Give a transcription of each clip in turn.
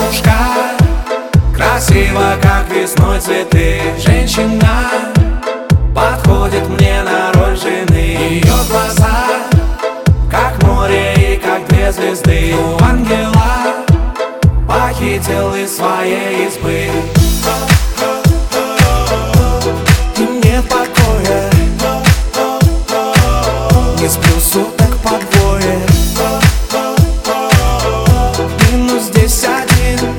девушка, красиво, как весной цветы. Женщина подходит мне на роль жены. Ее глаза, как море и как две звезды. У ангела похитил из своей избы. И нет покоя, не сплю суток по двое. Минус здесь один,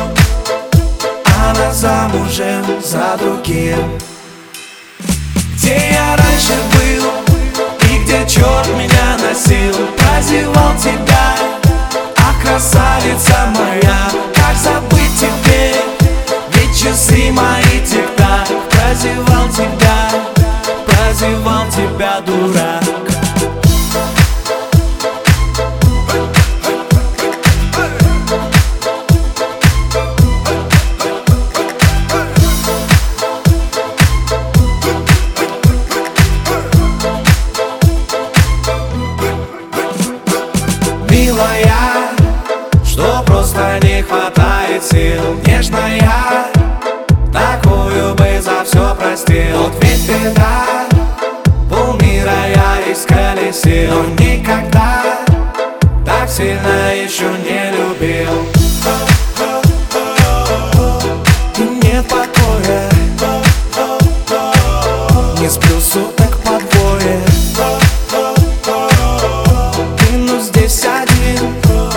она замужем за другим. Где я раньше был и где черт меня носил, прозевал тебя, ах, красавица моя. Как забыть теперь, ведь часы мои тик-так. Прозевал тебя, дурак. Милая, что просто не хватает сил. Нежная, такую бы за все простил. Вот ведь беда, полмира я исколесил, но никогда так сильно еще не любил. И нет покоя, не сплю суток по двое. Минус здесь один,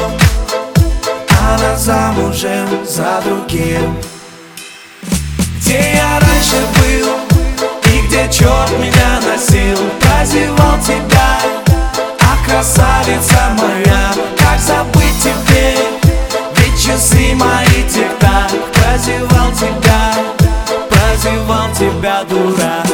она замужем за другим. Где я раньше был и где черт меня носил, прозевал тебя, ах, красавица моя. Как забыть теперь, ведь часы мои тик-так. Прозевал тебя, дурак.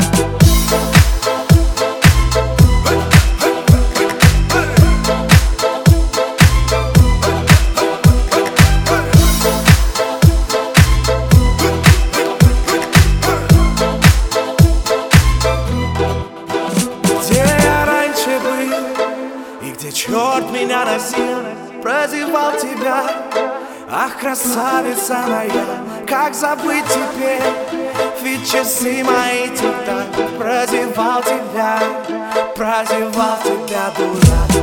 И где черт меня носил, прозевал тебя, ах, красавица моя. Как забыть теперь, ведь часы мои тик-так. Прозевал тебя, дурак.